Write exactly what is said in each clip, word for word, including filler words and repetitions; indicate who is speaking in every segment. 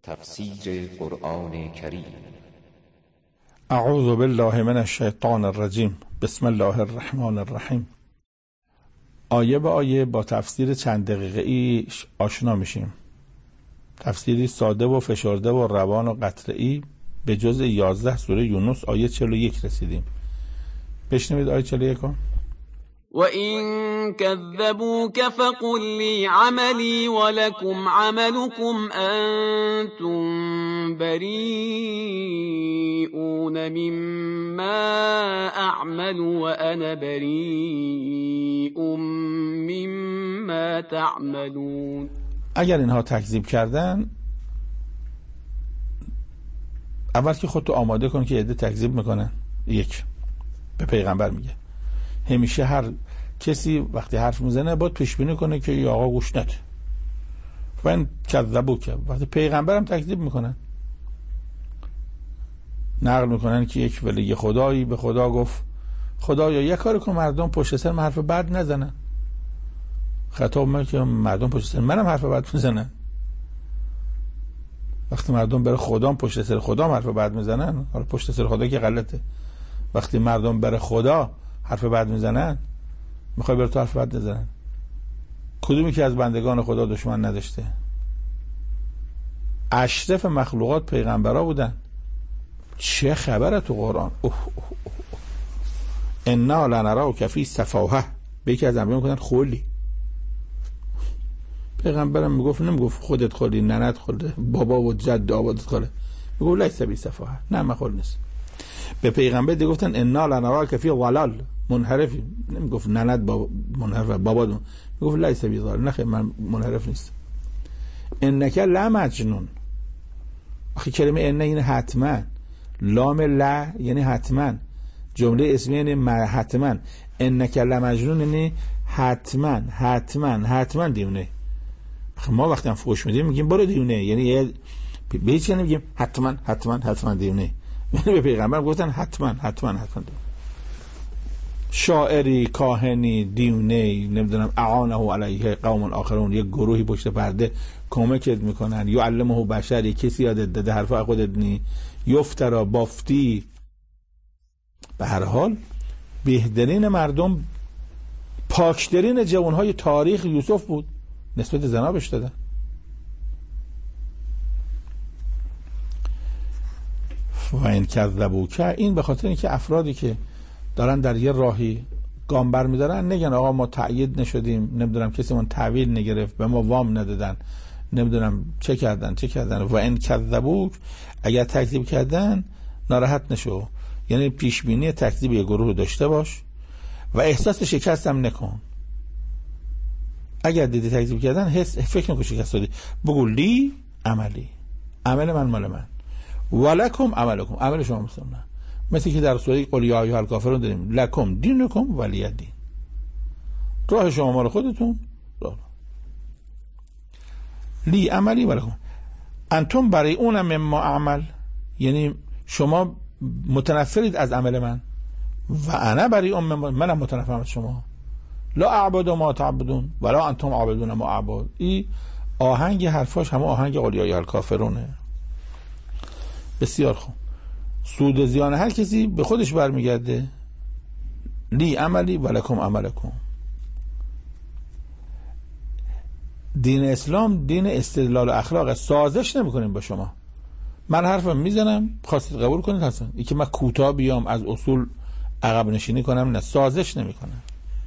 Speaker 1: تفسیر قرآن کریم.
Speaker 2: اعوذ بالله من الشیطان الرجیم. بسم الله الرحمن الرحیم. آیه به آیه با تفسیر چند دقیقه ای آشنا میشیم. تفسیری ساده و فشرده و روان و قطعی به جز یازده سوره یونس آیه چهل و یک رسیدیم. بشنوید آیه چهل و یک.
Speaker 3: وَإِن كَذَّبُوكَ فَقُل لِّي عَمَلِي وَلَكُمْ عَمَلُكُمْ أَنتُم بَرِيئُونَ مِمَّا أَعْمَلُ وَأَنَا بَرِيءٌ مِّمَّا تَعْمَلُونَ.
Speaker 2: اگر اینها تکذیب کردن، اول که خودتو آماده کن که عده تکذیب میکنن. یک، به پیغمبر میگه همیشه هر کسی وقتی حرف میزنه باید پیش بینی کنه که ای آقا گوش نده. وین کذبو که وقتی پیغمبرم تکذیب میکنن، نقل میکنن که یک ولی خدایی به خدا گفت خدایا یک کار کن مردم پشت سر من حرف بد نزنن. خطاب من که مردم پشت سر منم حرف بد میزنن. وقتی مردم بره خدا پشت سر خدا حرف بد میزنن، حالا پشت سر خدا که غلطه. وقتی مردم بره خدا حرف بد میزنن، میخوای بره تو حرف بد نزنن؟ کدومی که از بندگان خدا دشمن نداشته؟ اشرف مخلوقات پیغمبرا بودن. چه خبره تو قرآن؟ اوه اوه اوه. انا لنراک فی سفاهه. به یکی از انبیا میگن خولی. پیغمبرم میگفت نمیگفت خودت خولی، ننت خوله، بابا و جد آبادت خوله. میگفت لیس بی سفاهه. نه من خول نیست. به پیغمبر دی گفتن انا لنراک فی ضلال منحرفی. نمیگفت ننت بابا منحرف بابا، میگفت لیس بی ضلال. نه من منحرف نیست. انک لمجنون. آخه کلمه ان یعنی حتما، لام لا یعنی حتما، جمله اسمیه یعنی حتما. انک لمجنون یعنی حتما حتما حتما دیونه. ما وقتی هم فوش میدیم میگیم برو دیونه، یعنی به هیچ نمیگیم حتما حتما حتما دیونه. یعنی به پیغمبر گفتن حتما حتما حتما دیونه. شاعری، کاهنی، دیونه، نمیدونم اعانه علیه قوم آخرون، یک گروهی پشت پرده کمکت میکنن. یعلمه بشری، کسی یادت داده حرف خودت نی. یفترا، بافتی. به هر حال بهترین مردم، پاکترین جوانهای تاریخ یوسف بود، نسبت زنا بهش دادن. و این کذبوک، این به خاطر اینکه افرادی که دارن در یه راهی گام بر میدارن نگن آقا ما تأیید نشدیم، نمیدونم کسی من تحویل نگرفت، به ما وام ندادن، نمیدونم چه کردن چه کردن. و این کذبوک، اگر تکذیب کردن ناراحت نشو، یعنی پیش بینی تکذیب یه گروه رو داشته باش و احساس شکست هم نکن. اگر دیدی تکذیب کردن حس فکر نکن شکست دادی، بگو لی عملی، عمل من مال من، ولکم عملکم، عمل شما مثل من. مثل که در سوره قل یا ایها الکافرون داریم لکم دینکم ولی دین، راه شما مال خودتون، راه لی عملی ولکم انتم برای اون مما عمل، یعنی شما متنفرید از عمل من و انا برای اون مما، منم متنفرم از شما. لا اعبد ما تعبدون ولا انتم عابدون ما اعبد. این آهنگ حرفاش همه آهنگ قل یا ایها الکافرونه. بسیار خوب. سود و زیان هر کسی به خودش برمیگرده. لی عملی ولکم عملکم. دین اسلام دین استدلال و اخلاق، سازش نمیکنیم با شما. من حرفم میزنم، خواستید قبول کنید هستن. این که من کوتاه بیام از اصول عقب نشینی کنم، نه، سازش نمیکنم.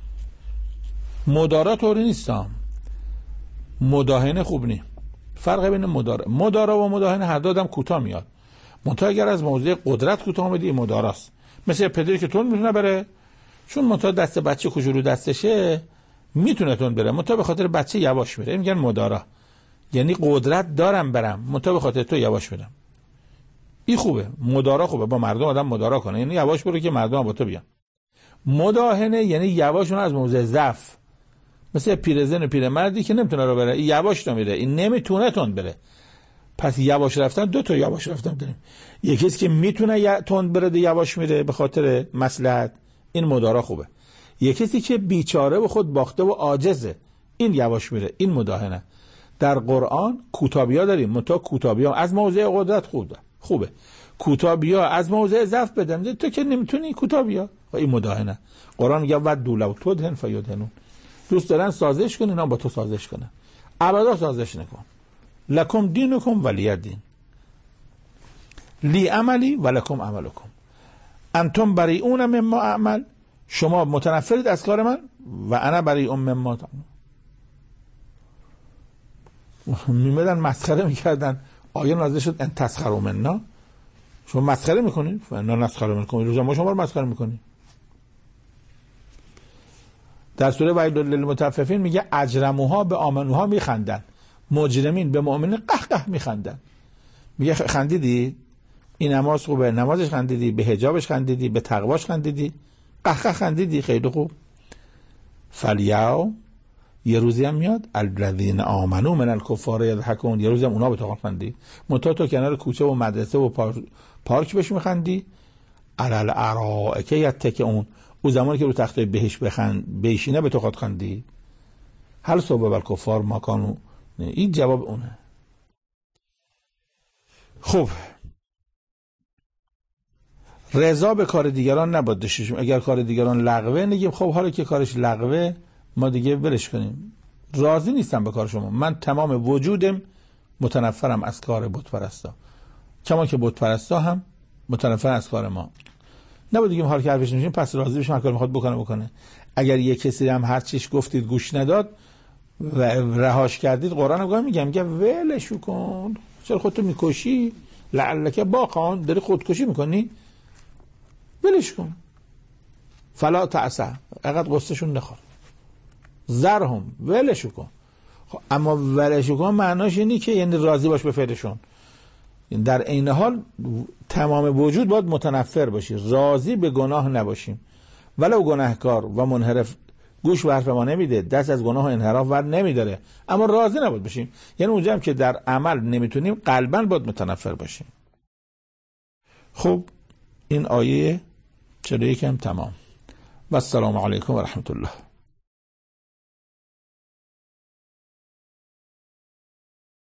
Speaker 2: مدارا طوری نیستم، مداهنه خوب نی. فرق بین مدارا مدارا و مداهنه هر دو آدم کوتاه میاد. منتها اگر از موضوع قدرت کوتاه میدی مداراست. مثل پدری که تون میتونه بره، چون منتها دست بچه کوچولو دستشه میتونه تون بره، منتها به خاطر بچه یواش میره. میگن مدارا، یعنی قدرت دارم برم منتها به خاطر تو یواش میرم. این خوبه، مدارا خوبه، با مردم آدم مدارا کنه، یعنی یواش برو که مردم با تو بیان. مداهنه یعنی یواشون از موضع ضعف، مثل پیرزن و پیرمردی که نمیتونه رو بره، این یواش تو میره، این نمیتونه تون بره. پس یواش رفتن دو تا یواش رفتن داریم. یکی است که میتونه تند بره یواش میره به خاطر مصلحت، این مدارا خوبه. یکی است که بیچاره و خود باخته و عاجزه، این یواش میره، این مداهنه. در قرآن کوتابیا داریم، متا کوتابیا از موضع قدرت خوبه خوبه کوتابیا از موضع ضعف بدن. تو که نمیتونی کوتابیا، این مداهنه. قرآن میگه ودوا لو تدهن فیدهنون، دوست دارن سازش کنن، اینا با تو سازش کنن. ابدا سازش نکن. لکم دینکم ولی دین، لی عملی و لکم عملکم، انتم بریئون مما اعمل، شما متنفرید از کار من و انا بریئون مما تعملون. میمدن مسخره میکردن، آیه نازل شد ان تسخروا منا، شما مسخره میکنید و نه نسخره میکنید، روزا ما شما رو مسخره میکنید. در سوره ویل للمطففین میگه اجرموها به آمنوها میخندن، مجرمین به مؤمنین قهقه میخندن. میگه خندیدی؟ این نماز خوبه، نمازش خندیدی، به حجابش خندیدی، به تقواش خندیدی، قهقه خندیدی، خیلی خوب. فالیوم، یه روزی هم میاد الذین آمنوا من الکفار یضحکون، یه روزی هم اونا به تو خندی، منتها تو کنار کوچه و مدرسه و پارک بهش میخندی. علی الارائک یتکئون، اون زمانی که رو تخته بهش بخند بیشینه به تو خود خندی. هل ثوب الکفار ما کانوا، این جواب اونه. خب رضا به کار دیگران نباید داشته باشیم. اگر کار دیگران لغوه نگیم خب حالا که کارش لغوه ما دیگه ولش کنیم. راضی نیستم به کار شما، من تمام وجودم متنفرم از کار بت پرستا، کما که بت پرستا هم متنفر از کار ما. نباید دیگه حال که حرفش نمیشیم پس راضی بشیم هر کاری میخواد بکنه بکنه. اگر یه کسی هم هر چیش گفتید گوش نداد و رهاش کردید، قرآن نگاه میگم میگه ولش کن، چرا خودتو میکشی؟ لعلک باقان، داری خودکشی میکنی؟ ولش کن. فلا تعصى، اقد قصهشون نخور. زرهم، ولش کن. خب اما ولش کن معناش اینی که یعنی راضی باش به فعلشون. در عین حال تمام وجود باید متنفر باشی، راضی به گناه نباشیم. ولو گناهکار و منحرف گوش به حرف ما نمیده، دست از گناه و انحراف ور نمیداره، اما راضی نباید باشیم. یعنی اونجا هم که در عمل نمیتونیم قلباً باید متنفر باشیم. خب این آیه چلو یک هم تمام. و السلام علیکم و رحمت الله.